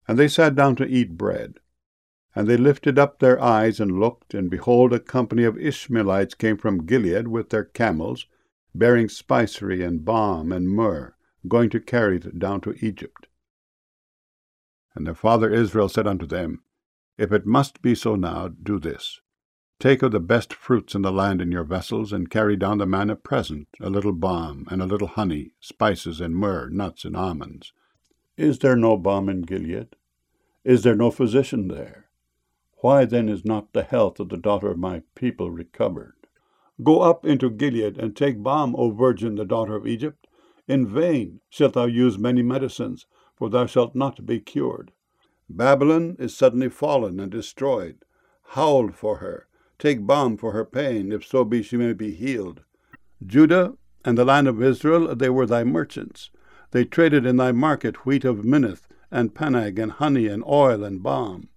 And they sat down to eat bread. And they lifted up their eyes and looked, and behold, a company of Ishmaelites came from Gilead with their camels, bearing spicery and balm and myrrh, going to carry it down to Egypt. And their father Israel said unto them, If it must be so now, do this. Take of the best fruits in the land in your vessels, and carry down the man a present, a little balm, and a little honey, spices and myrrh, nuts and almonds. Is there no balm in Gilead? Is there no physician there? Why then is not the health of the daughter of my people recovered? Go up into Gilead, and take balm, O virgin, the daughter of Egypt. In vain shalt thou use many medicines, for thou shalt not be cured. Babylon is suddenly fallen and destroyed. Howl for her. Take balm for her pain, if so be she may be healed. Judah and the land of Israel, they were thy merchants. They traded in thy market wheat of Minnith, and Panag, and honey, and oil, and balm.